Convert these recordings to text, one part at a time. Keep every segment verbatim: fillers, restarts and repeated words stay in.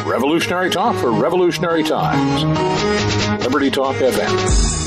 Revolutionary talk for revolutionary times. Liberty Talk F M.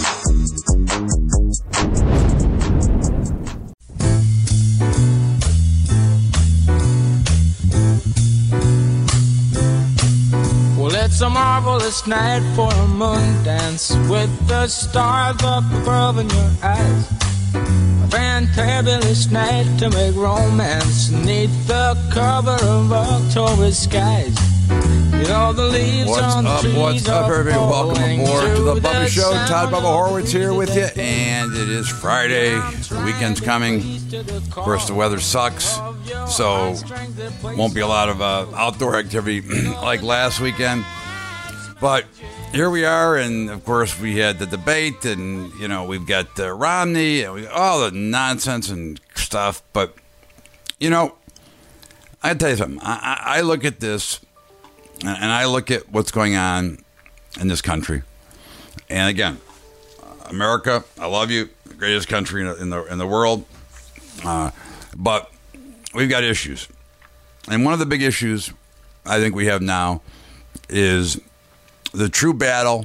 Well, it's a marvelous night for a moon dance with the stars up above in your eyes. A fantabulous night to make romance neath the cover of October skies. You know, the leaves what's on up, trees what's up, everybody? Welcome aboard to the Bubba Show. Todd Bubba Horowitz here with you, and it is Friday. The weekend's coming. Of course, the weather sucks, so won't be a lot of uh, outdoor activity like last weekend. But here we are, and of course, we had the debate, and, you know, we've got uh, Romney, and we, all the nonsense and stuff. But, you know, I gotta tell you something. I, I look at this, and I look at what's going on in this country. And again, America, I love you, the greatest country in the in the, in the world. Uh, but we've got issues. And one of the big issues I think we have now is the true battle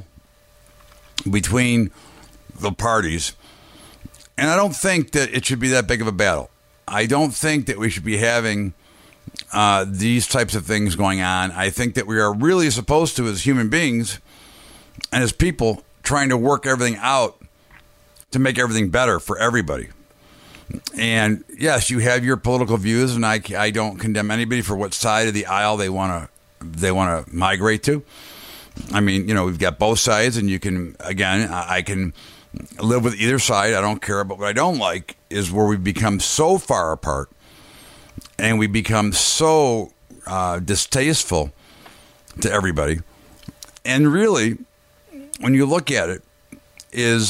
between the parties. And I don't think that it should be that big of a battle. I don't think that we should be having Uh, these types of things going on. I think that we are really supposed to, as human beings and as people, trying to work everything out to make everything better for everybody. And yes, you have your political views, and I, I don't condemn anybody for what side of the aisle they want to they want to migrate to. I mean, you know, we've got both sides, and you can, again, I can live with either side. I don't care. But what I don't like is where we've become so far apart, and we become so uh, distasteful to everybody. And really, when you look at it, is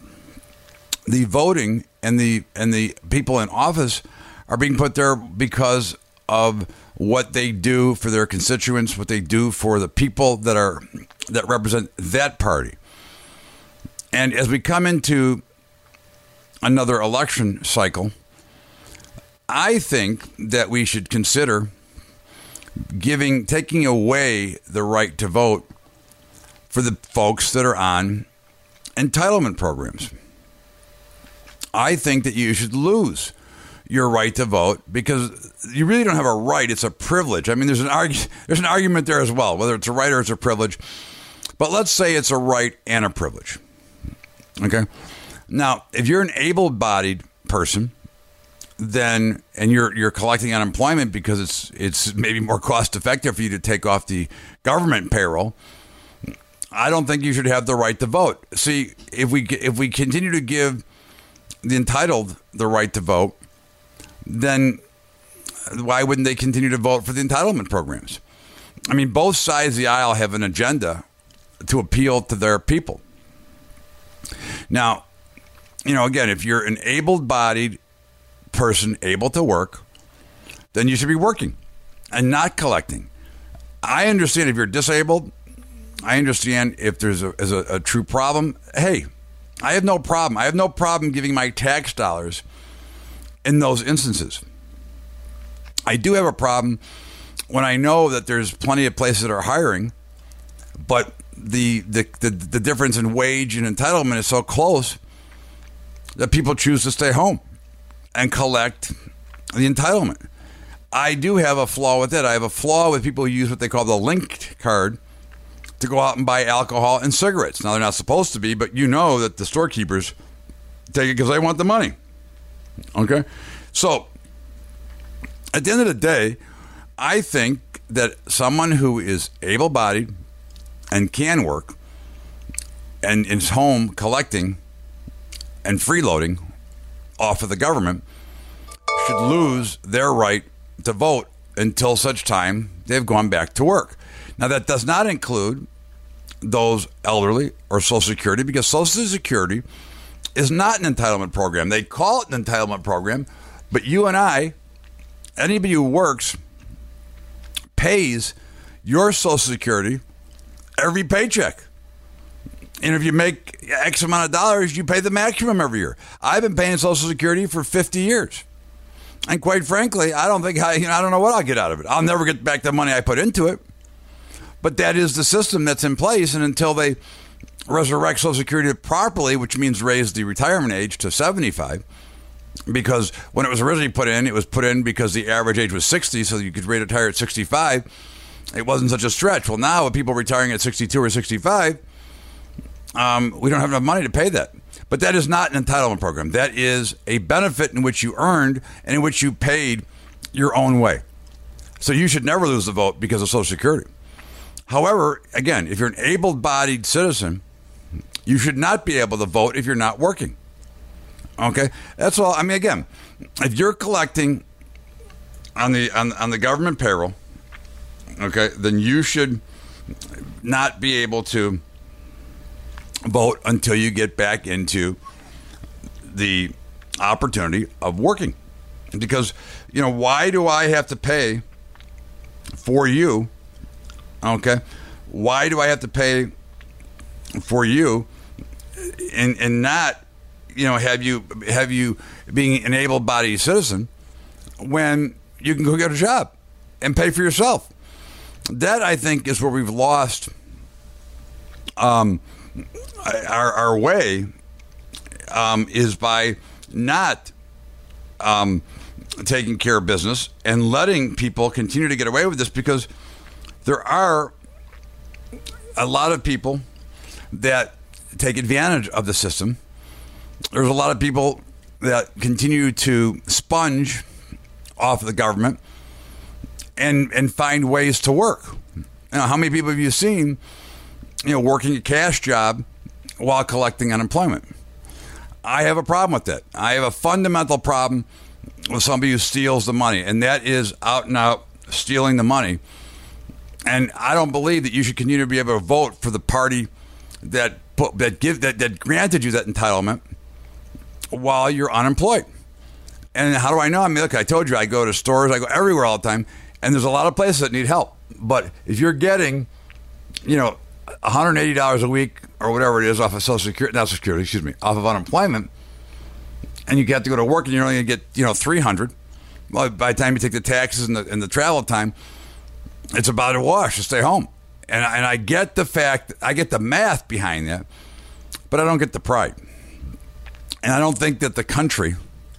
the voting and the and the people in office are being put there because of what they do for their constituents, what they do for the people that are that represent that party. And as we come into another election cycle, I think that we should consider giving, taking away the right to vote for the folks that are on entitlement programs. I think that you should lose your right to vote because you really don't have a right. It's a privilege. I mean, there's an argu- there's an argument there as well, whether it's a right or it's a privilege. But let's say it's a right and a privilege. Okay. Now, if you're an able-bodied person, then and you're you're collecting unemployment because it's it's maybe more cost effective for you to take off the government payroll, I don't think you should have the right to vote. See, if we if we continue to give the entitled the right to vote, then why wouldn't they continue to vote for the entitlement programs? I mean, both sides of the aisle have an agenda to appeal to their people. Now, you know, again, if you're an able-bodied person able to work, then you should be working and not collecting. I understand if you're disabled. I understand if there's a, is a, a true problem. Hey, I have no problem. I have no problem giving my tax dollars in those instances. I do have a problem when I know that there's plenty of places that are hiring, but the the, the, the difference in wage and entitlement is so close that people choose to stay home and collect the entitlement. I do have a flaw with it. I have a flaw with people who use what they call the linked card to go out and buy alcohol and cigarettes. Now, they're not supposed to be, but you know that the storekeepers take it because they want the money. Okay? So, at the end of the day, I think that someone who is able-bodied and can work and is home collecting and freeloading off of the government should lose their right to vote until such time they've gone back to work. Now, that does not include those elderly or Social Security, because Social Security is not an entitlement program. They call it an entitlement program, but you and I, anybody who works, pays your Social Security every paycheck. And if you make X amount of dollars, you pay the maximum every year. I've been paying Social Security for fifty years. And quite frankly, I don't think I, you know, I don't know what I'll get out of it. I'll never get back the money I put into it. But that is the system that's in place, and until they resurrect Social Security properly, which means raise the retirement age to seventy-five, because when it was originally put in, it was put in because the average age was sixty, so you could retire at sixty-five. It wasn't such a stretch. Well, now with people retiring at sixty-two or sixty-five, um, we don't have enough money to pay that. But that is not an entitlement program. That is a benefit in which you earned and in which you paid your own way. So you should never lose the vote because of Social Security. However, again, if you're an able-bodied citizen, you should not be able to vote if you're not working. Okay? That's all. I mean, again, if you're collecting on the on, on the government payroll, okay, then you should not be able to vote until you get back into the opportunity of working. Because, you know, why do I have to pay for you? Okay. Why do I have to pay for you and and not, you know, have you have you being an able-bodied citizen when you can go get a job and pay for yourself? That, I think, is where we've lost um, our, our way um, is by not um, taking care of business and letting people continue to get away with this, because there are a lot of people that take advantage of the system. There's a lot of people that continue to sponge off of the government and and find ways to work. You know, how many people have you seen, you know, working a cash job while collecting unemployment? I have a problem with that. I have a fundamental problem with somebody who steals the money, and that is out and out stealing the money. And I don't believe that you should continue to be able to vote for the party that put, that give that, that granted you that entitlement while you're unemployed. And how do I know? I mean, look, I told you I go to stores, I go everywhere all the time, and there's a lot of places that need help. But if you're getting, you know, one hundred eighty dollars a week or whatever it is off of Social Security, not Social Security, excuse me, off of unemployment, and you have to go to work and you're only going to get, you know, three hundred dollars, well, by the time you take the taxes and the, and the travel time, it's about a wash to stay home. And, and I get the fact, I get the math behind that, but I don't get the pride. And I don't think that the country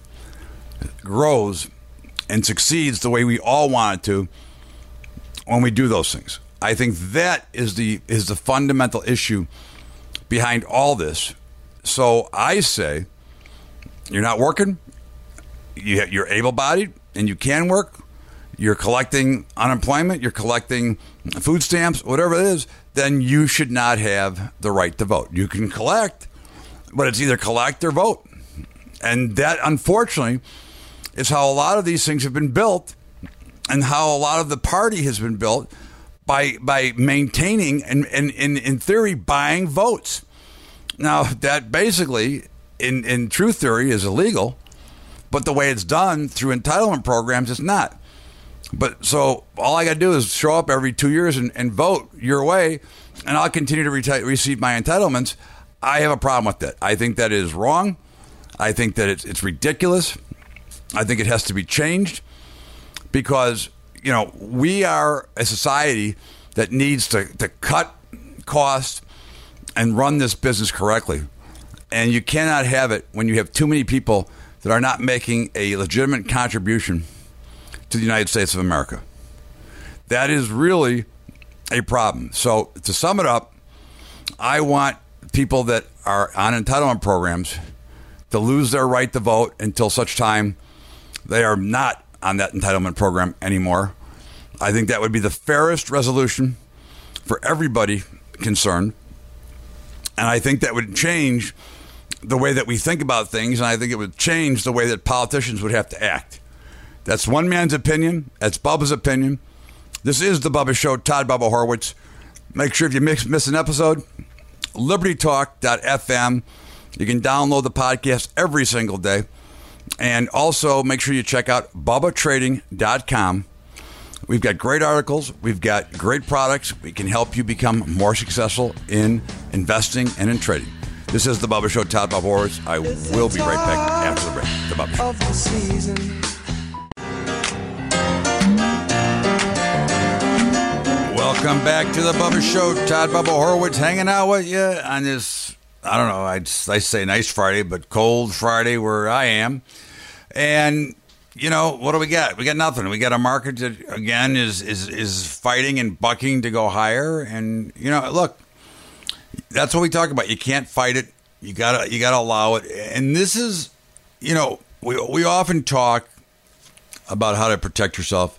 grows and succeeds the way we all want it to when we do those things. I think that is the is the fundamental issue behind all this. So I say, you're not working, you, you're able-bodied, and you can work, you're collecting unemployment, you're collecting food stamps, whatever it is, then you should not have the right to vote. You can collect, but it's either collect or vote. And that, unfortunately, is how a lot of these things have been built, and how a lot of the party has been built by by maintaining and, and, and in theory, buying votes. Now, that basically, in, in true theory, is illegal, but the way it's done through entitlement programs is not. But so all I got to do is show up every two years and, and vote your way, and I'll continue to reti- receive my entitlements. I have a problem with that. I think that is wrong. I think that it's, it's ridiculous. I think it has to be changed because, you know, we are a society that needs to, to cut costs and run this business correctly. And you cannot have it when you have too many people that are not making a legitimate contribution to the United States of America. That is really a problem. So to sum it up, I want people that are on entitlement programs to lose their right to vote until such time they are not on that entitlement program anymore. I think that would be the fairest resolution for everybody concerned. And I think that would change the way that we think about things, and I think it would change the way that politicians would have to act. That's one man's opinion. That's Bubba's opinion. This is the Bubba Show. Todd Bubba Horwitz. Make sure if you miss, miss an episode, liberty talk dot f m. You can download the podcast every single day. And also make sure you check out bubba trading dot com. We've got great articles. We've got great products. We can help you become more successful in investing and in trading. This is the Bubba Show. Todd Bubba Horwitz. I will be right back after the break. The Bubba Show. Of the season. Welcome back to the Bubba Show. Todd Bubba Horowitz hanging out with you on this, I don't know, I'd I say nice Friday, but cold Friday where I am. And, you know, what do we got? We got nothing. We got a market that, again, is, is, is fighting and bucking to go higher. And, you know, look, that's what we talk about. You can't fight it. You gotta, you gotta allow it. And this is, you know, we we often talk about how to protect yourself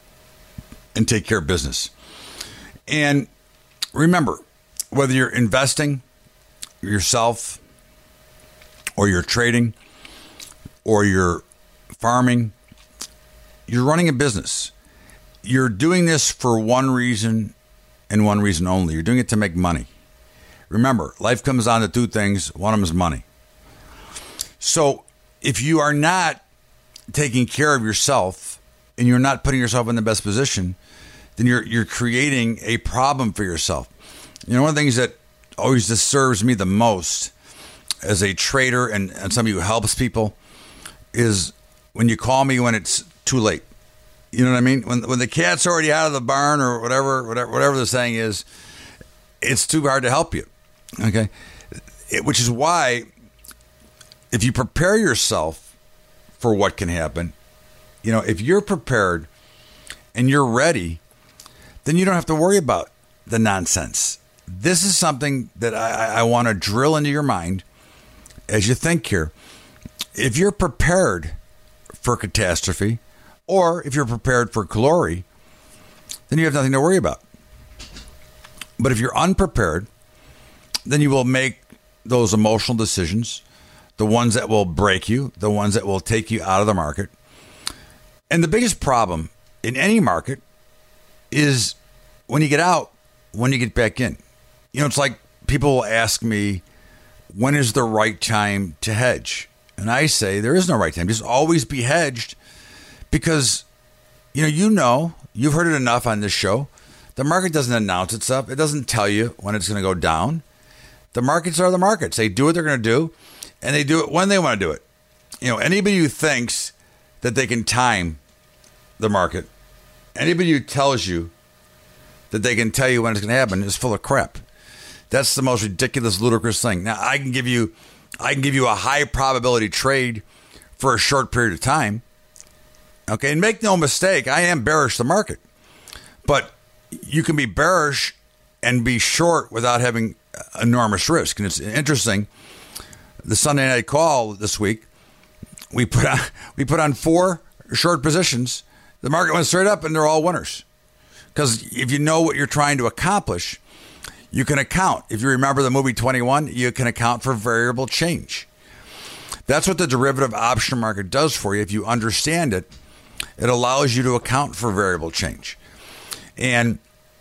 and take care of business. And remember, whether you're investing yourself or you're trading or you're farming, you're running a business. You're doing this for one reason and one reason only. You're doing it to make money. Remember, life comes down to two things. One of them is money. So if you are not taking care of yourself and you're not putting yourself in the best position, then you're you're creating a problem for yourself. You know, one of the things that always disturbs me the most as a trader and, and somebody who helps people is when you call me when it's too late. You know what I mean? When when the cat's already out of the barn or whatever, whatever, whatever the saying is, it's too hard to help you. Okay, it, which is why if you prepare yourself for what can happen, you know, if you're prepared and you're ready, then you don't have to worry about the nonsense. This is something that I, I want to drill into your mind as you think here. If you're prepared for catastrophe, or if you're prepared for glory, then you have nothing to worry about. But if you're unprepared, then you will make those emotional decisions, the ones that will break you, the ones that will take you out of the market. And the biggest problem in any market is when you get out, when you get back in. You know, it's like people will ask me, when is the right time to hedge? And I say, there is no right time. Just always be hedged because, you know, you know, you've heard it enough on this show. The market doesn't announce itself. It doesn't tell you when it's going to go down. The markets are the markets. They do what they're going to do, and they do it when they want to do it. You know, anybody who thinks that they can time the market, anybody who tells you that they can tell you when it's going to happen is full of crap. That's the most ridiculous, ludicrous thing. Now, I can give you, I can give you a high probability trade for a short period of time. Okay, and make no mistake, I am bearish the market, but you can be bearish and be short without having enormous risk. And it's interesting. The Sunday night call this week, we put on we put on four short positions. The market went straight up, and they're all winners. Because if you know what you're trying to accomplish, you can account. If you remember the movie twenty-one, you can account for variable change. That's what the derivative option market does for you. If you understand it, it allows you to account for variable change. And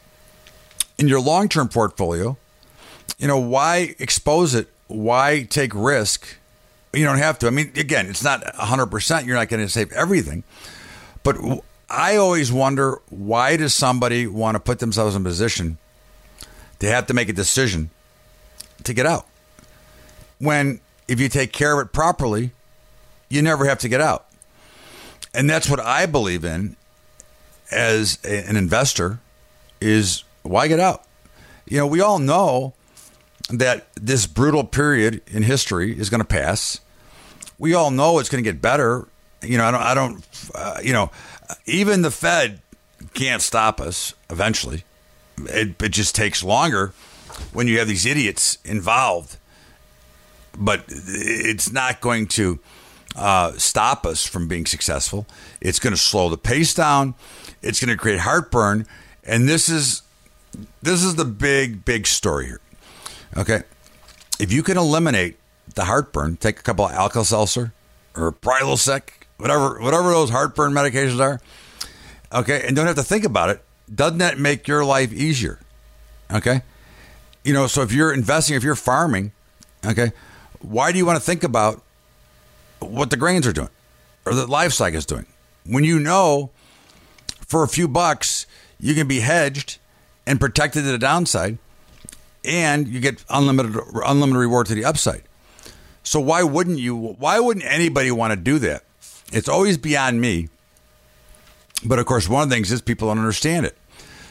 in your long-term portfolio, you know, why expose it? Why take risk? You don't have to. I mean, again, it's not one hundred percent. You're not going to save everything. But I always wonder, why does somebody want to put themselves in a position to have to make a decision to get out? When if you take care of it properly, you never have to get out. And that's what I believe in as a, an investor is why get out? You know, we all know that this brutal period in history is going to pass. We all know it's going to get better. You know, I don't, I don't, uh, you know, even the Fed can't stop us eventually. It, it just takes longer when you have these idiots involved. But it's not going to uh, stop us from being successful. It's going to slow the pace down. It's going to create heartburn. And this is this is the big, big story here. Okay. If you can eliminate the heartburn, take a couple of Alka-Seltzer or Prilosec, whatever, whatever those heartburn medications are. Okay. And don't have to think about it. Doesn't that make your life easier? Okay. You know, so if you're investing, if you're farming, okay, why do you want to think about what the grains are doing or the livestock is doing? When you know for a few bucks, you can be hedged and protected to the downside, and you get unlimited unlimited reward to the upside. So why wouldn't you? Why wouldn't anybody want to do that? It's always beyond me. But of course, one of the things is people don't understand it.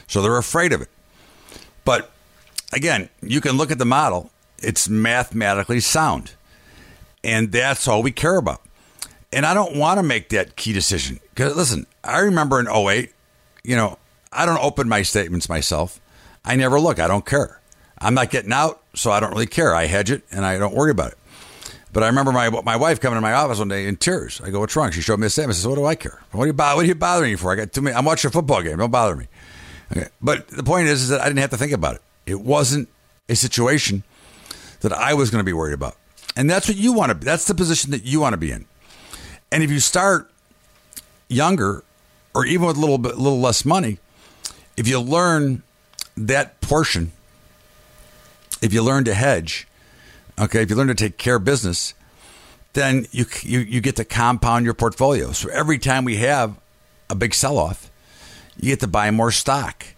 So they're afraid of it. But again, you can look at the model. It's mathematically sound. And that's all we care about. And I don't want to make that key decision. Because, listen, I remember in oh eight, you know, I don't open my statements myself. I never look. I don't care. I'm not getting out, so I don't really care. I hedge it, and I don't worry about it. But I remember my my wife coming to my office one day in tears. I go, what's wrong? She showed me a statement. I said, what do I care? What are you, what are you bothering me for? I got too many. I'm watching a football game. Don't bother me. Okay. But the point is, is that I didn't have to think about it. It wasn't a situation that I was going to be worried about. And that's what you want to be. That's the position that you want to be in. And if you start younger, or even with a little bit, a little less money, if you learn that portion, if you learn to hedge, okay, if you learn to take care of business, then you you you get to compound your portfolio. So every time we have a big sell-off, you get to buy more stock.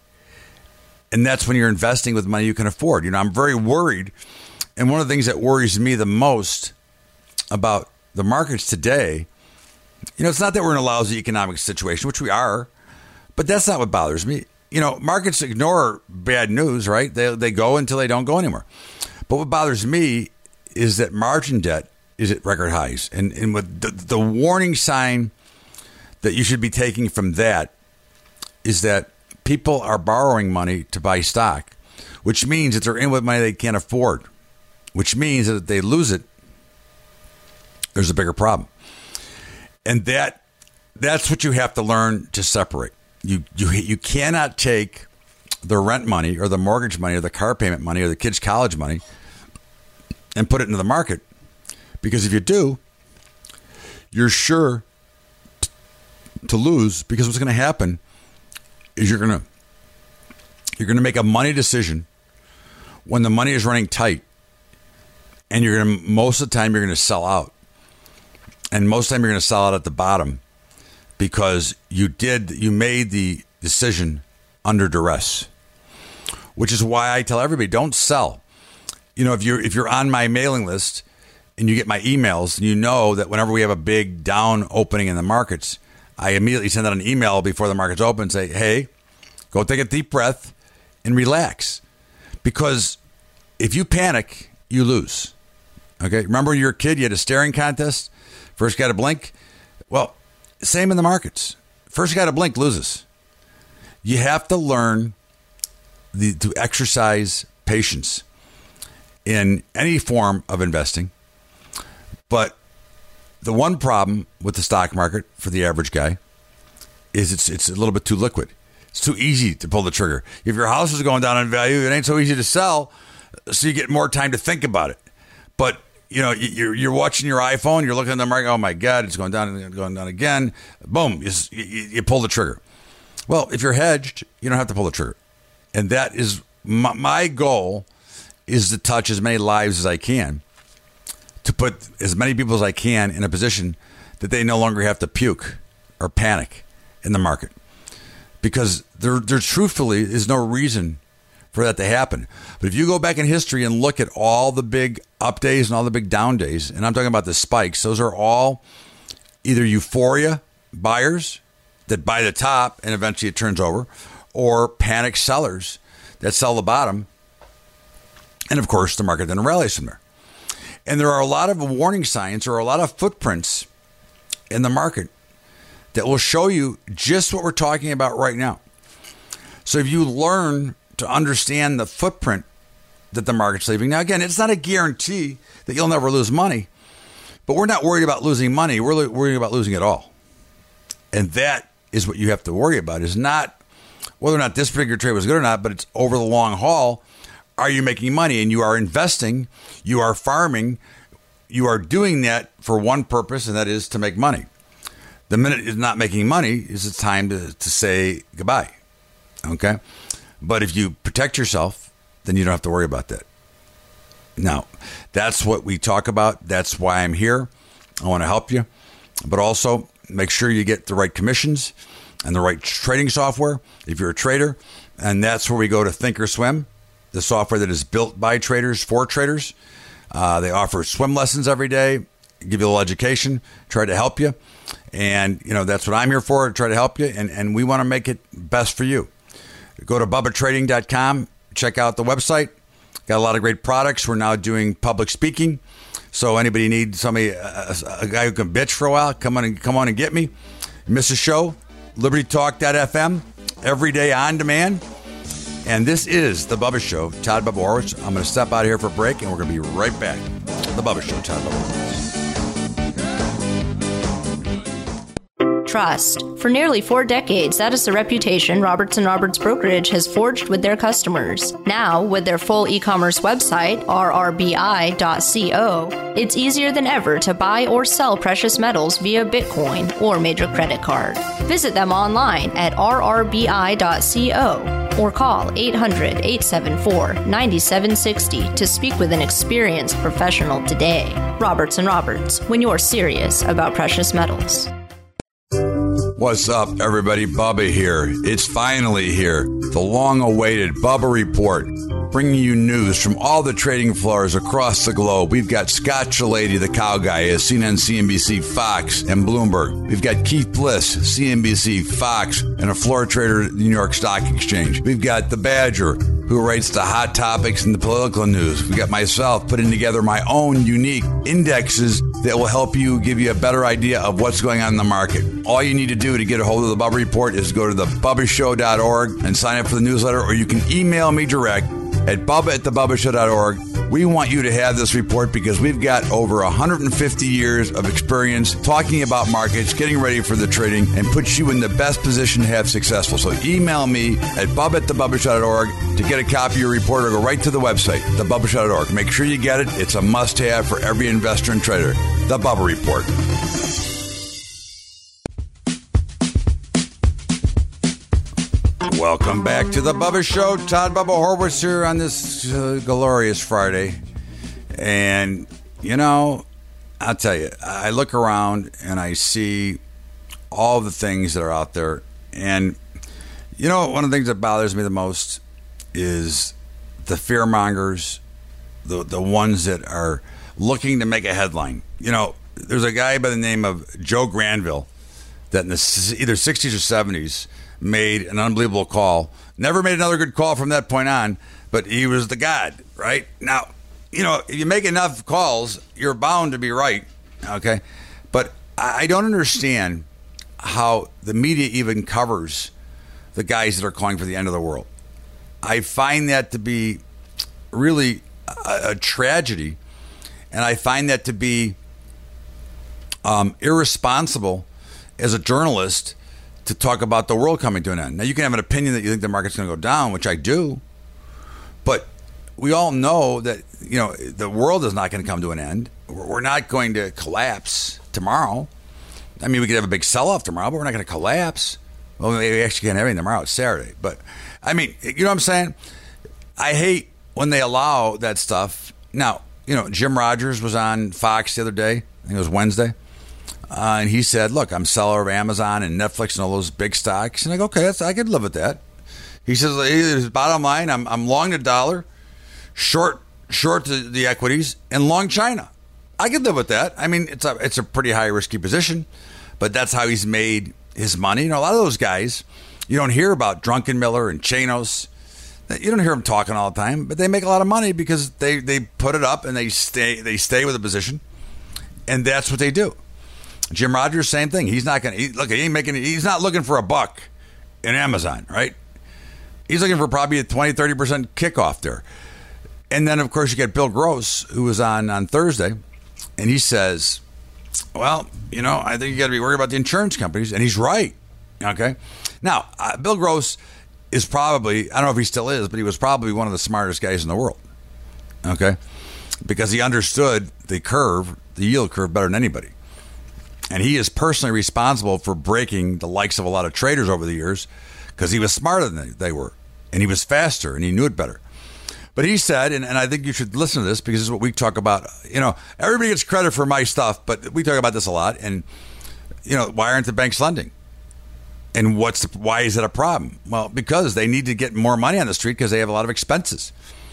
And that's when you're investing with money you can afford. You know, I'm very worried. And one of the things that worries me the most about the markets today, you know, it's not that we're in a lousy economic situation, which we are, but that's not what bothers me. You know, markets ignore bad news, right? They they go until they don't go anymore. But what bothers me is that margin debt is at record highs. And, and with the, the warning sign that you should be taking from that is that people are borrowing money to buy stock, which means that they're in with money they can't afford, which means that if they lose it, there's a bigger problem. And that that's what you have to learn to separate. You you you cannot take the rent money or the mortgage money or the car payment money or the kids' college money and put it into the market, because if you do, you're sure t- to lose. Because what's going to happen is you're going to you're going to make a money decision when the money is running tight, and you're going to most of the time you're going to sell out, and most of the time you're going to sell out at the bottom. Because you did, you made the decision under duress, which is why I tell everybody, don't sell. You know, if you're if you're on my mailing list and you get my emails, and you know that whenever we have a big down opening in the markets, I immediately send out an email before the markets open and say, hey, go take a deep breath and relax. Because if you panic, you lose. Okay, remember when you were a kid, you had a staring contest, first got to blink? Well, same in the markets. First guy to blink loses. You have to learn the, to exercise patience in any form of investing. But the one problem with the stock market for the average guy is it's it's a little bit too liquid. It's too easy to pull the trigger. If your house is going down in value, it ain't so easy to sell, so you get more time to think about it. But you know, you're you're watching your iPhone, you're looking at the market, oh my God, it's going down and going down again. Boom, you, you, you pull the trigger. Well, if you're hedged, you don't have to pull the trigger. And that is my, my goal, is to touch as many lives as I can, to put as many people as I can in a position that they no longer have to puke or panic in the market. Because there, there truthfully is no reason for that to happen. But if you go back in history and look at all the big up days and all the big down days, and I'm talking about the spikes, those are all either euphoria buyers that buy the top and eventually it turns over, or panic sellers that sell the bottom. And of course, the market then rallies from there. And there are a lot of warning signs or a lot of footprints in the market that will show you just what we're talking about right now. So if you learn to understand the footprint that the market's leaving. Now, again, it's not a guarantee that you'll never lose money, but we're not worried about losing money. We're worried about losing it all. And that is what you have to worry about, is not whether or not this particular trade was good or not, but it's over the long haul. Are you making money? And you are investing, you are farming, you are doing that for one purpose, and that is to make money. The minute it's not making money is it's time to, to say goodbye. Okay? But if you protect yourself, then you don't have to worry about that. Now, that's what we talk about. That's why I'm here. I want to help you. But also, make sure you get the right commissions and the right trading software if you're a trader. And that's where we go to Thinkorswim, the software that is built by traders for traders. Uh, they offer swim lessons every day, give you a little education, try to help you. And, you know, that's what I'm here for, to try to help you. And, and we want to make it best for you. Go to bubba trading dot com. Check out the website. Got a lot of great products. We're now doing public speaking. So anybody needs somebody, a, a guy who can bitch for a while, come on and come on and get me. Miss a show, liberty talk dot f m, every day on demand. And this is The Bubba Show. Todd Bubba Horwitz. I'm going to step out of here for a break, and we're going to be right back. The Bubba Show, Todd Bubba Horwitz. Trust. For nearly four decades, that is the reputation Roberts and Roberts Brokerage has forged with their customers. Now, with their full e-commerce website, r r b i dot co, it's easier than ever to buy or sell precious metals via Bitcoin or major credit card. Visit them online at r r b i dot co or call eight hundred, eight seven four, nine seven six zero to speak with an experienced professional today. Roberts and Roberts, when you're serious about precious metals. What's up, everybody? Bubba here. It's finally here. The long-awaited Bubba Report, bringing you news from all the trading floors across the globe. We've got Scott Chilady, the cow guy, as seen on C N B C, Fox, and Bloomberg. We've got Keith Bliss, C N B C, Fox, and a floor trader at the New York Stock Exchange. We've got the Badger, who writes the hot topics and the political news. We've got myself putting together my own unique indexes that will help you, give you a better idea of what's going on in the market. All you need to do to get a hold of the Bubba Report is go to the bubba show dot org and sign up for the newsletter, or you can email me direct at bubba at the bubba show dot org. We want you to have this report because we've got over one hundred fifty years of experience talking about markets, getting ready for the trading, and puts you in the best position to have successful. So email me at bubba at the bubba show dot org to get a copy of your report, or go right to the website, the bubba show dot org. Make sure you get it. It's a must-have for every investor and trader. The Bubba Report. Welcome back to the Bubba Show. Todd Bubba Horwitz here on this uh, glorious Friday. And, you know, I'll tell you, I look around and I see all the things that are out there. And, you know, one of the things that bothers me the most is the fearmongers, the, the ones that are looking to make a headline. You know, there's a guy by the name of Joe Granville that in the either sixties or seventies made an unbelievable call. Never made another good call from that point on, but he was the god, right? Now, you know, if you make enough calls, you're bound to be right, okay? But I don't understand how the media even covers the guys that are calling for the end of the world. I find that to be really a, a tragedy, and I find that to be um, irresponsible as a journalist to talk about the world coming to an end. Now, you can have an opinion that you think the market's going to go down, which I do, but we all know that, you know, the world is not going to come to an end. We're not going to collapse tomorrow. I mean, we could have a big sell-off tomorrow, but we're not going to collapse. Well, we actually can't have anything tomorrow. It's Saturday. But, I mean, you know what I'm saying? I hate when they allow that stuff. Now, you know, Jim Rogers was on Fox the other day. I think it was Wednesday. Uh, and he said, look, I'm seller of Amazon and Netflix and all those big stocks. And I go, okay, that's, I could live with that. He says, his bottom line, I'm, I'm long the dollar, short short the, the equities, and long China. I could live with that. I mean, it's a it's a pretty high risky position, but that's how he's made his money. You know, a lot of those guys, you don't hear about Druckenmiller and Chanos. You don't hear them talking all the time, but they make a lot of money because they, they put it up and they stay they stay with the position, and that's what they do. Jim Rogers, same thing. He's not going to he, look. He ain't making. He's not looking for a buck in Amazon, right? He's looking for probably a twenty, thirty percent kickoff there. And then, of course, you get Bill Gross, who was on on Thursday, and he says, well, you know, I think you got to be worried about the insurance companies. And he's right. Okay. Now, uh, Bill Gross is probably, I don't know if he still is, but he was probably one of the smartest guys in the world. Okay. Because he understood the curve, the yield curve, better than anybody. And he is personally responsible for breaking the likes of a lot of traders over the years because he was smarter than they were. And he was faster and he knew it better. But he said, and, and I think you should listen to this because this is what we talk about. You know, everybody gets credit for my stuff, but we talk about this a lot. And, you know, why aren't the banks lending? And what's the, why is that a problem? Well, because they need to get more money on the street because they have a lot of expenses.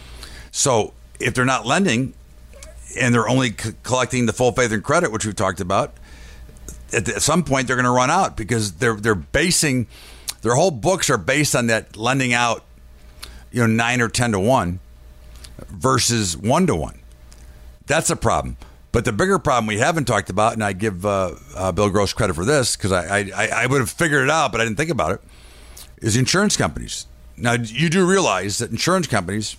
So if they're not lending and they're only c- collecting the full faith and credit, which we've talked about, at, the, at some point they're going to run out because they're they're basing Their whole books are based on that lending out, you know, nine or ten to one versus one to one. That's a problem. But the bigger problem we haven't talked about, and I give uh, uh, Bill Gross credit for this because I, I, I would have figured it out, but I didn't think about it, is insurance companies. Now, you do realize that insurance companies,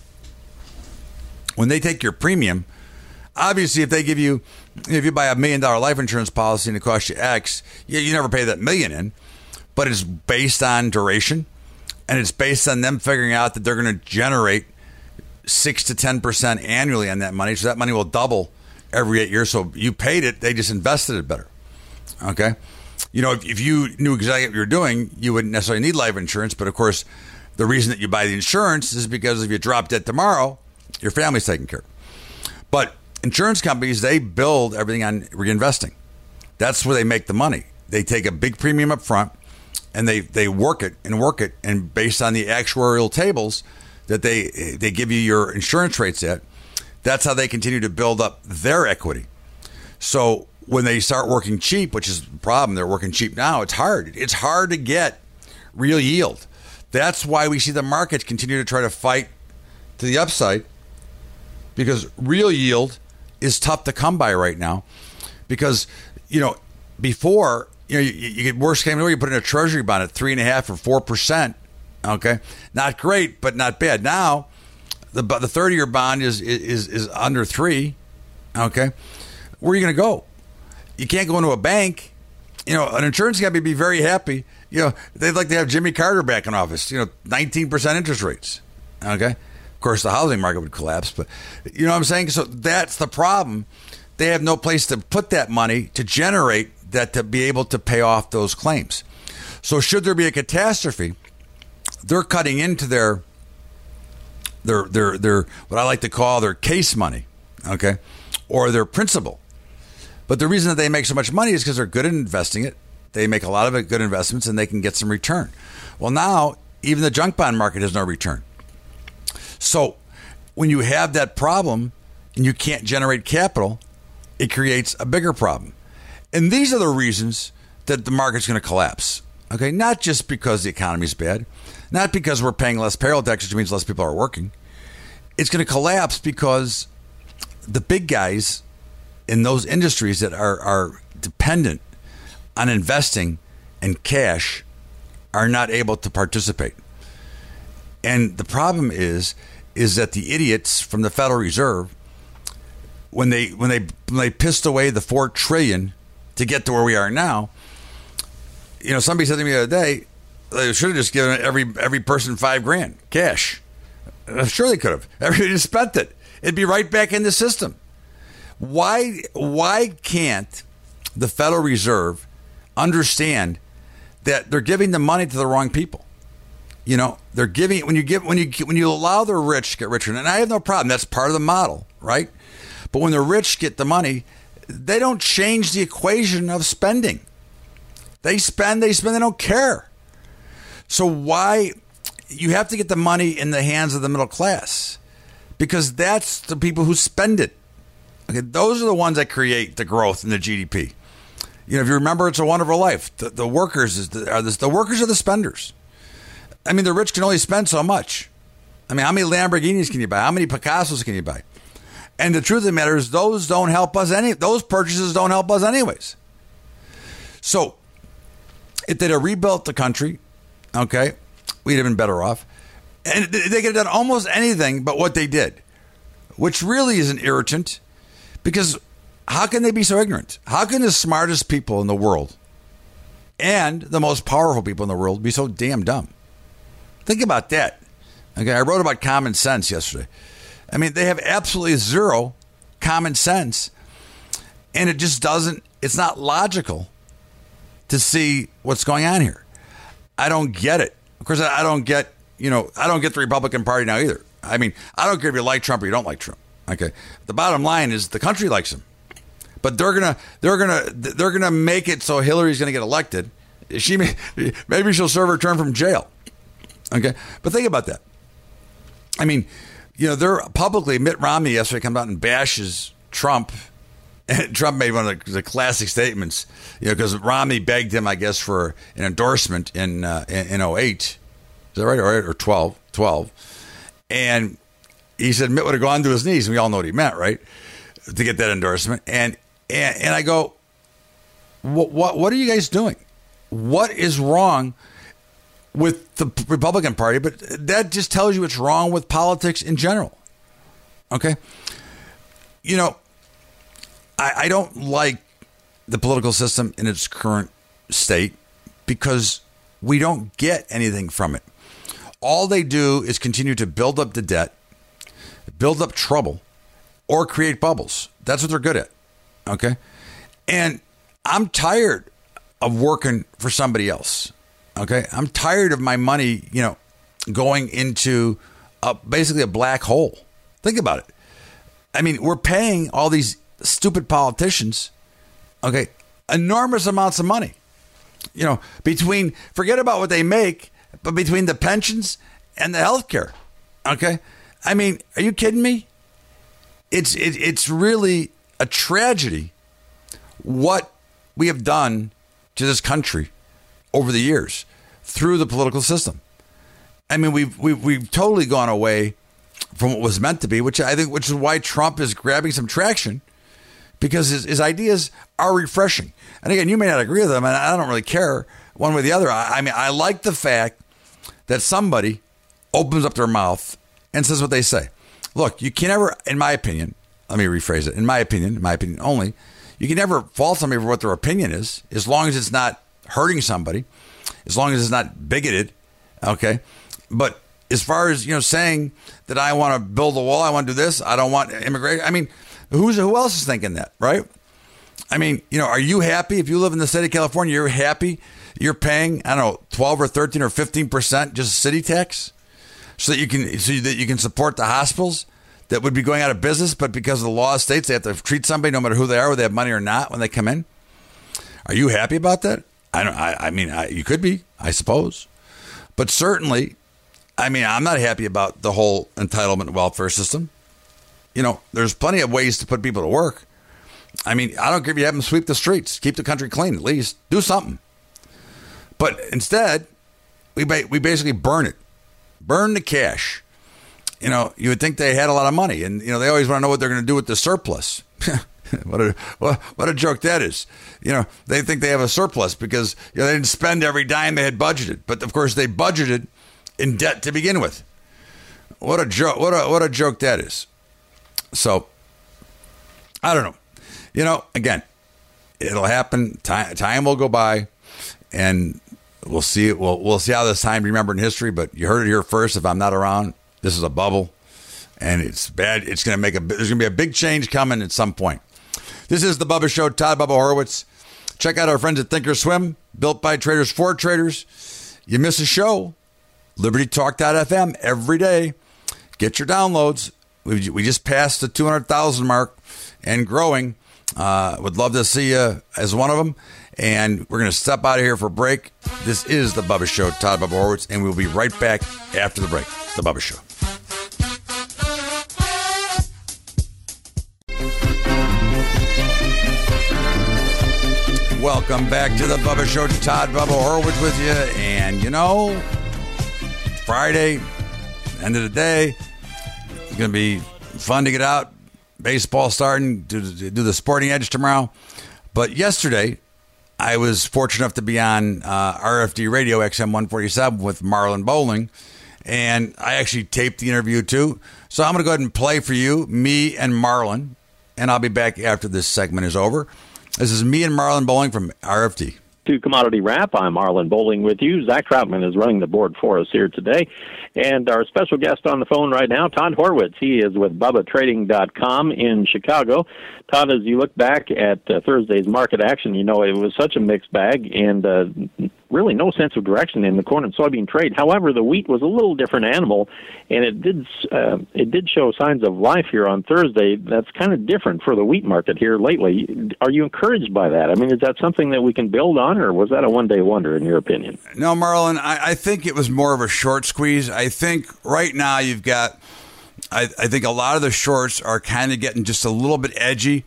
when they take your premium, obviously if they give you, if you buy a million dollar life insurance policy and it costs you X, you, you never pay that million in, but it's based on duration, and it's based on them figuring out that they're going to generate six to ten percent annually on that money, so that money will double every eight years. So you paid it, they just invested it better. Okay? You know, if, if you knew exactly what you were doing, you wouldn't necessarily need life insurance. But of course, the reason that you buy the insurance is because if you drop dead tomorrow, your family's taken care of. But insurance companies, they build everything on reinvesting. That's where they make the money. They take a big premium up front and they, they work it and work it. And based on the actuarial tables that they they give you your insurance rates at, that's how they continue to build up their equity. So when they start working cheap, which is the problem, they're working cheap now, it's hard. It's hard to get real yield. That's why we see the markets continue to try to fight to the upside, because real yield is tough to come by right now. Because, you know, before, you know, you, you get worse came over, you put in a treasury bond at three and a half or four percent. Okay, not great, but not bad. Now, the the thirty-year bond is is is under three. Okay, where are you going to go? You can't go into a bank. You know, an insurance company would be very happy. You know, they'd like to have Jimmy Carter back in office. You know, nineteen percent interest rates. Okay, of course the housing market would collapse, but you know what I'm saying. So that's the problem. They have no place to put that money to generate that to be able to pay off those claims. So should there be a catastrophe, they're cutting into their, their, their, their, what I like to call their case money, okay, or their principal. But the reason that they make so much money is because they're good at investing it. They make a lot of it good investments, and they can get some return. Well, now even the junk bond market has no return. So when you have that problem and you can't generate capital, it creates a bigger problem. And these are the reasons that the market's going to collapse. Okay, not just because the economy is bad, not because we're paying less payroll taxes, which means less people are working. It's going to collapse because the big guys in those industries that are, are dependent on investing in cash are not able to participate. And the problem is, is that the idiots from the Federal Reserve, when they when they when they pissed away the four trillion dollars to get to where we are now, you know, somebody said to me the other day, they should have just given every every person five grand cash. Sure, they could have. Everybody just spent it. It'd be right back in the system. Why why can't the Federal Reserve understand that they're giving the money to the wrong people? You know, they're giving when you give when you when you allow the rich to get richer, and I have no problem. That's part of the model, right? But when the rich get the money, they don't change the equation of spending. They spend, they spend, they don't care. So why you have to get the money in the hands of the middle class, because that's the people who spend it. Okay, those are the ones that create the growth in the G D P. You know, if you remember, It's a Wonderful Life. The, the workers is the, are the, the workers are the spenders. I mean, the rich can only spend so much. I mean, how many Lamborghinis can you buy? How many Picassos can you buy? And the truth of the matter is, those don't help us any. Those purchases don't help us anyways. So, if they'd have rebuilt the country, okay, we'd have been better off. And they could have done almost anything but what they did, which really is an irritant, because how can they be so ignorant? How can the smartest people in the world and the most powerful people in the world be so damn dumb? Think about that. Okay, I wrote about common sense yesterday. I mean, they have absolutely zero common sense, and it just doesn't, it's not logical to see what's going on here. I don't get it. Of course, I don't get, you know, I don't get the Republican Party now either. I mean, I don't care if you like Trump or you don't like Trump. Okay. The bottom line is the country likes him, but they're going to, they're going to, they're going to make it so Hillary's going to get elected. She may, maybe she'll serve her term from jail. Okay. But think about that. I mean, you know, they're publicly, Mitt Romney yesterday comes out and bashes Trump And Trump made one of the, the classic statements, you know, because Romney begged him, I guess, for an endorsement in uh, in, in oh eight. Is that right? Or, or twelve? twelve. And he said Mitt would have gone to his knees. And we all know what he meant, right? To get that endorsement. And and, and I go, what, what what are you guys doing? What is wrong with the Republican Party? But that just tells you what's wrong with politics in general. Okay? You know, I, I don't like the political system in its current state because we don't get anything from it. All they do is continue to build up the debt, build up trouble, or create bubbles. That's what they're good at. Okay? And I'm tired of working for somebody else. Okay? I'm tired of my money, you know, going into a, basically a black hole. Think about it. I mean, we're paying all these stupid politicians, okay, enormous amounts of money. You know, between, forget about what they make, but between the pensions and the health care, okay? I mean, are you kidding me? It's it, it's really a tragedy what we have done to this country over the years through the political system. I mean, we've we've we've totally gone away from what was meant to be, which I think, which is why Trump is grabbing some traction, because his, his ideas are refreshing. And again, you may not agree with them, and I don't really care one way or the other. I, I mean, I like the fact that somebody opens up their mouth and says what they say. Look, you can never, in my opinion, let me rephrase it. In my opinion, in my opinion only, you can never fault somebody for what their opinion is, as long as it's not hurting somebody, as long as it's not bigoted. Okay. But as far as, you know, saying that I want to build a wall, I want to do this, I don't want immigration. I mean, who's who else is thinking that, right? I mean, you know, are you happy if you live in the state of California? You're happy you're paying, I don't know, twelve or thirteen or fifteen percent just city tax, so that you can so that you can support the hospitals that would be going out of business, but because of the law states they have to treat somebody no matter who they are, whether they have money or not, when they come in. Are you happy about that? I don't. I, I mean, I, you could be, I suppose, but certainly. I mean, I'm not happy about the whole entitlement welfare system. You know, there's plenty of ways to put people to work. I mean, I don't care if you have them sweep the streets, keep the country clean, at least do something. But instead, we ba- we basically burn it, burn the cash. You know, you would think they had a lot of money, and you know they always want to know what they're going to do with the surplus. what a what, what a joke that is. You know, they think they have a surplus because you know they didn't spend every dime they had budgeted, but of course they budgeted in debt to begin with. What a joke! What a what a joke that is. So, I don't know. You know, again, it'll happen. Time, time will go by, and we'll see it. We'll we'll see how this time remembered in history. But you heard it here first. If I'm not around, this is a bubble, and it's bad. It's going to make a. There's going to be a big change coming at some point. This is the Bubba Show. Todd Bubba Horowitz. Check out our friends at Thinkorswim, built by traders for traders. You miss a show. Liberty Talk dot f m every day. Get your downloads. We, we just passed the two hundred thousand mark and growing. Uh, would love to see you as one of them. And we're going to step out of here for a break. This is the Bubba Show, Todd Bubba Horowitz, and we'll be right back after the break. The Bubba Show. Welcome back to the Bubba Show. Todd Bubba Horowitz with you. And, you know, Friday, end of the day, it's going to be fun to get out. Baseball starting, do, do the Sporting Edge tomorrow. But yesterday, I was fortunate enough to be on uh, R F D Radio X M one forty-seven with Marlon Bowling. And I actually taped the interview too. So I'm going to go ahead and play for you, me and Marlon. And I'll be back after this segment is over. This is me and Marlon Bowling from R F D. To Commodity Wrap, I'm Marlon Bowling with you. Zach Troutman is running the board for us here today. And our special guest on the phone right now, Todd Horowitz. He is with Bubba Trading dot com in Chicago. Todd, as you look back at uh, Thursday's market action, you know, it was such a mixed bag and uh, really no sense of direction in the corn and soybean trade. However, the wheat was a little different animal, and it did uh, it did show signs of life here on Thursday. That's kind of different for the wheat market here lately. Are you encouraged by that? I mean, is that something that we can build on, or was that a one-day wonder in your opinion? No, Marlon, I, I think it was more of a short squeeze. I think right now you've got, I, I think a lot of the shorts are kind of getting just a little bit edgy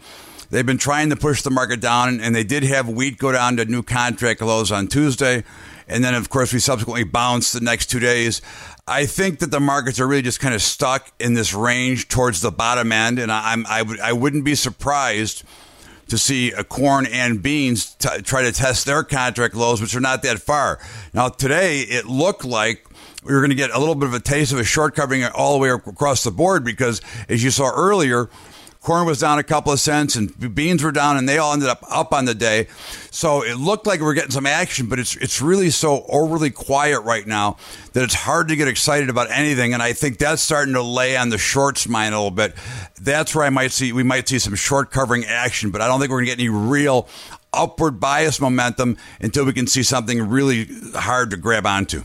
They've been trying to push the market down, and they did have wheat go down to new contract lows on Tuesday. And then, of course, we subsequently bounced the next two days. I think that the markets are really just kind of stuck in this range towards the bottom end. And I'm, I, w- I wouldn't be surprised to see a corn and beans t- try to test their contract lows, which are not that far. Now, today, it looked like we were going to get a little bit of a taste of a short covering all the way across the board because, as you saw earlier, corn was down a couple of cents and beans were down, and they all ended up up on the day. So it looked like we were getting some action, but it's it's really so overly quiet right now that it's hard to get excited about anything. And I think that's starting to lay on the shorts mind a little bit. That's where I might see we might see some short covering action, but I don't think we're going to get any real upward bias momentum until we can see something really hard to grab onto.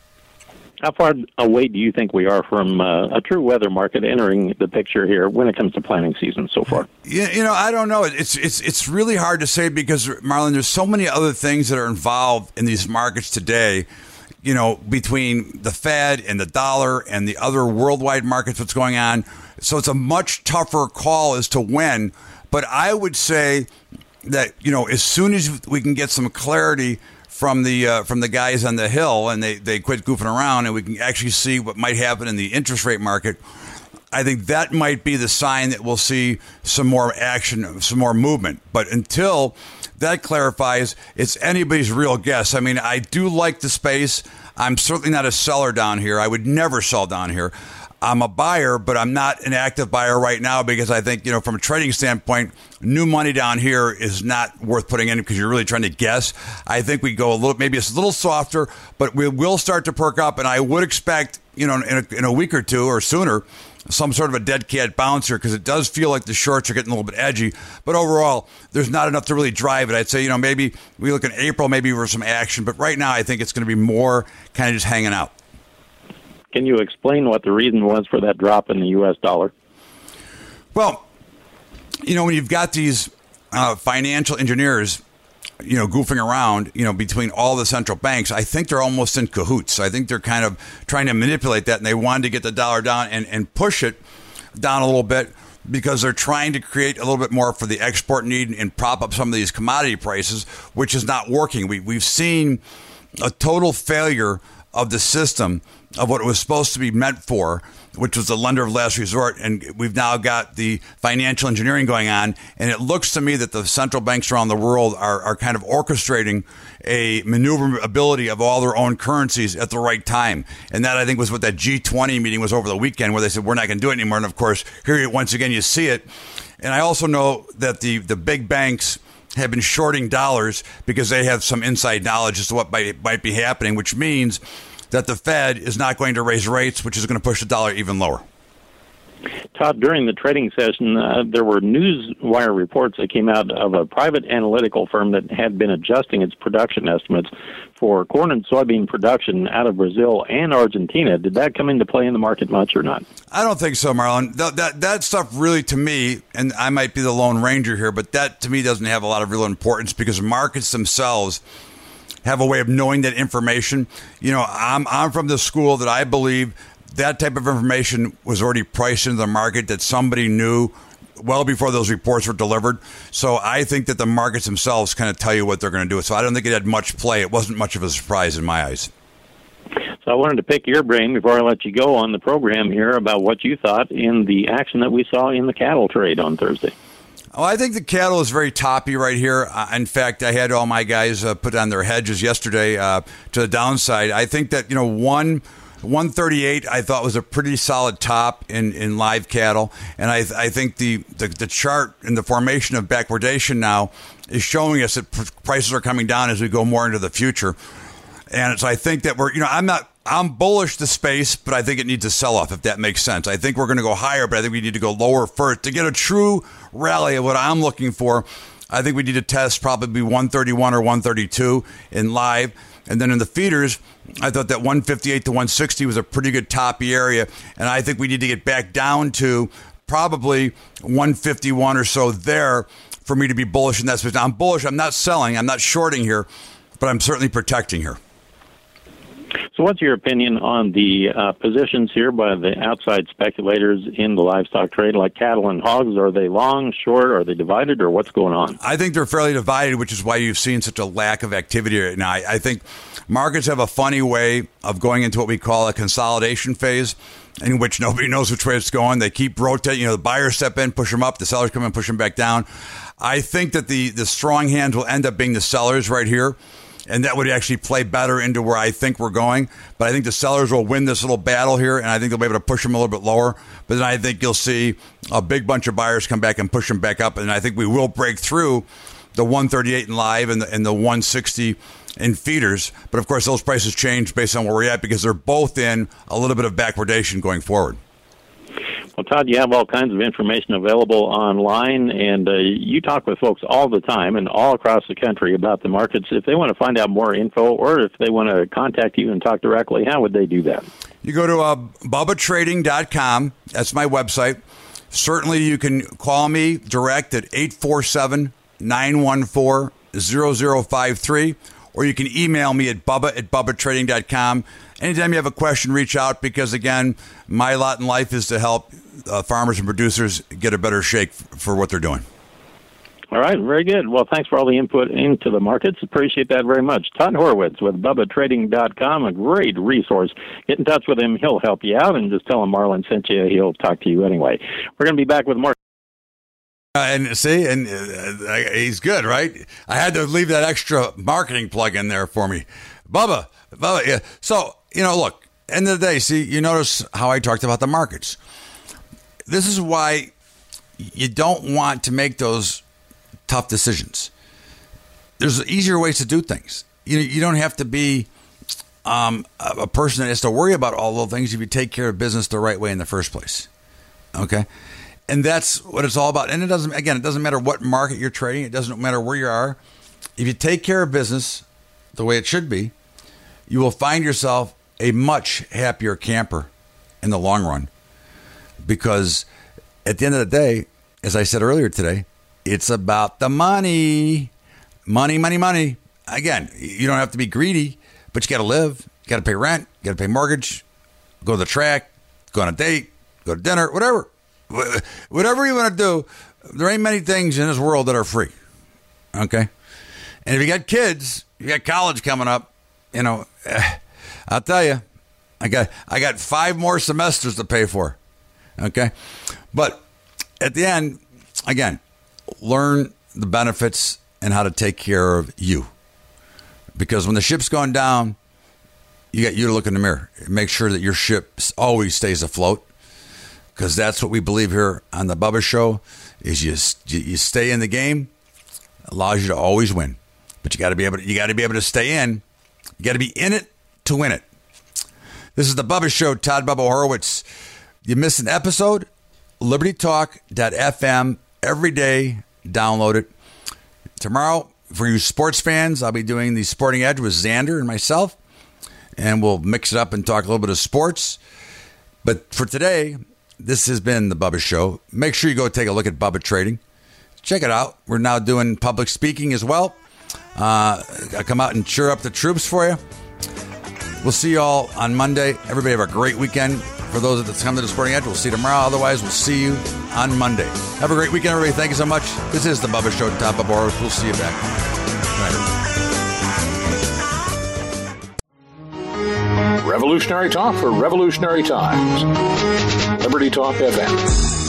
How far away do you think we are from uh, a true weather market entering the picture here when it comes to planting season so far? You, you know, I don't know. It's it's it's really hard to say because, Marlon, there's so many other things that are involved in these markets today. You know, between the Fed and the dollar and the other worldwide markets, what's going on. So it's a much tougher call as to when. But I would say that, you know, as soon as we can get some clarity from the uh, from the guys on the Hill, and they, they quit goofing around, and we can actually see what might happen in the interest rate market, I think that might be the sign that we'll see some more action, some more movement. But until that clarifies, it's anybody's real guess. I mean, I do like the space. I'm certainly not a seller down here. I would never sell down here. I'm a buyer, but I'm not an active buyer right now because I think, you know, from a trading standpoint, new money down here is not worth putting in because you're really trying to guess. I think we go a little, maybe it's a little softer, but we will start to perk up. And I would expect, you know, in a, in a week or two or sooner, some sort of a dead cat bounce here because it does feel like the shorts are getting a little bit edgy. But overall, there's not enough to really drive it. I'd say, you know, maybe we look in April, maybe for some action. But right now, I think it's going to be more kind of just hanging out. Can you explain what the reason was for that drop in the U S dollar? Well, you know, when you've got these uh, financial engineers, you know, goofing around, you know, between all the central banks, I think they're almost in cahoots. I think they're kind of trying to manipulate that, and they wanted to get the dollar down and, and push it down a little bit because they're trying to create a little bit more for the export need and prop up some of these commodity prices, which is not working. We, we've seen a total failure of the system of what it was supposed to be meant for, which was the lender of last resort. And we've now got the financial engineering going on. And it looks to me that the central banks around the world are, are kind of orchestrating a maneuverability of all their own currencies at the right time. And that, I think, was what that G twenty meeting was over the weekend, where they said, we're not going to do it anymore. And of course, here once again, you see it. And I also know that the, the big banks have been shorting dollars because they have some inside knowledge as to what might, might be happening, which means that the Fed is not going to raise rates, which is going to push the dollar even lower. Todd, during the trading session, uh, there were newswire reports that came out of a private analytical firm that had been adjusting its production estimates for corn and soybean production out of Brazil and Argentina. Did that come into play in the market much or not? I don't think so, Marlon. That, that, that stuff really, to me, and I might be the Lone Ranger here, but that, to me, doesn't have a lot of real importance because markets themselves have a way of knowing that information. You know, I'm I'm from the school that I believe that type of information was already priced into the market, that somebody knew well before those reports were delivered. So I think that the markets themselves kind of tell you what they're going to do. So I don't think it had much play. It wasn't much of a surprise in my eyes. So I wanted to pick your brain before I let you go on the program here about what you thought in the action that we saw in the cattle trade on Thursday. Oh, I think the cattle is very toppy right here. Uh, in fact, I had all my guys uh, put on their hedges yesterday uh, to the downside. I think that, you know, one one thirty-eight I thought was a pretty solid top in, in live cattle. And I I think the, the, the chart and the formation of backwardation now is showing us that pr- prices are coming down as we go more into the future. And so I think that we're, you know, I'm not, I'm bullish the space, but I think it needs a sell-off, if that makes sense. I think we're going to go higher, but I think we need to go lower first. To get a true rally of what I'm looking for, I think we need to test probably one thirty-one or one thirty-two in live. And then in the feeders, I thought that one fifty-eight to one sixty was a pretty good toppy area. And I think we need to get back down to probably one fifty-one or so there for me to be bullish in that space. Now, I'm bullish. I'm not selling. I'm not shorting here, but I'm certainly protecting here. So what's your opinion on the uh, positions here by the outside speculators in the livestock trade, like cattle and hogs? Are they long, short? Are they divided, or what's going on? I think they're fairly divided, which is why you've seen such a lack of activity right now. I, I think markets have a funny way of going into what we call a consolidation phase, in which nobody knows which way it's going. They keep rotating. You know, the buyers step in, push them up. The sellers come in, push them back down. I think that the, the strong hands will end up being the sellers right here. And that would actually play better into where I think we're going. But I think the sellers will win this little battle here, and I think they'll be able to push them a little bit lower. But then I think you'll see a big bunch of buyers come back and push them back up. And I think we will break through the one thirty-eight in live and the, and the one sixty in feeders. But, of course, those prices change based on where we're at because they're both in a little bit of backwardation going forward. Well, Todd, you have all kinds of information available online, and uh, you talk with folks all the time and all across the country about the markets. If they want to find out more info or if they want to contact you and talk directly, how would they do that? You go to uh, bubba trading dot com. That's my website. Certainly, you can call me direct at eight four seven, nine one four, zero zero five three, or you can email me at bubba at bubba trading dot com. Anytime you have a question, reach out because, again, my lot in life is to help uh, farmers and producers get a better shake f- for what they're doing. All right, very good. Well, thanks for all the input into the markets. Appreciate that very much. Todd Horwitz with bubba trading dot com, a great resource. Get in touch with him. He'll help you out, and just tell him Marlin sent you. He'll talk to you anyway. We're going to be back with more. Uh, and see, and uh, he's good, right? I had to leave that extra marketing plug in there for me. Bubba, Bubba, yeah. So, you know, look, end of the day, see, you notice how I talked about the markets. This is why you don't want to make those tough decisions. There's easier ways to do things. You you don't have to be um, a person that has to worry about all those things if you take care of business the right way in the first place. Okay? And that's what it's all about. And it doesn't, again, it doesn't matter what market you're trading. It doesn't matter where you are. If you take care of business the way it should be, you will find yourself a much happier camper in the long run. Because at the end of the day, as I said earlier today, it's about the money. Money, money, money. Again, you don't have to be greedy, but you got to live. You got to pay rent. You got to pay mortgage. Go to the track. Go on a date. Go to dinner. Whatever. Whatever you want to do, there ain't many things in this world that are free. Okay? And if you got kids, you got college coming up, you know, I'll tell you, I got I got five more semesters to pay for. Okay? But at the end, again, learn the benefits and how to take care of you. Because when the ship's going down, you got you to look in the mirror. Make sure that your ship always stays afloat. Because that's what we believe here on the Bubba Show, is you you stay in the game, allows you to always win. But you got to be able to, you got to be able to stay in. You got to be in it to win it. This is the Bubba Show. Todd Bubba Horwitz. You missed an episode? liberty talk dot f m every day. Download it. Tomorrow, for you sports fans, I'll be doing the Sporting Edge with Xander and myself, and we'll mix it up and talk a little bit of sports. But for today, this has been the Bubba Show. Make sure you go take a look at Bubba Trading. Check it out. We're now doing public speaking as well. Uh, I come out and cheer up the troops for you. We'll see you all on Monday. Everybody have a great weekend. For those that come to the Sporting Edge, we'll see you tomorrow. Otherwise, we'll see you on Monday. Have a great weekend, everybody. Thank you so much. This is the Bubba Show. Todd Bubba Horwitz. We'll see you back. Revolutionary talk for revolutionary times. Liberty Talk F M.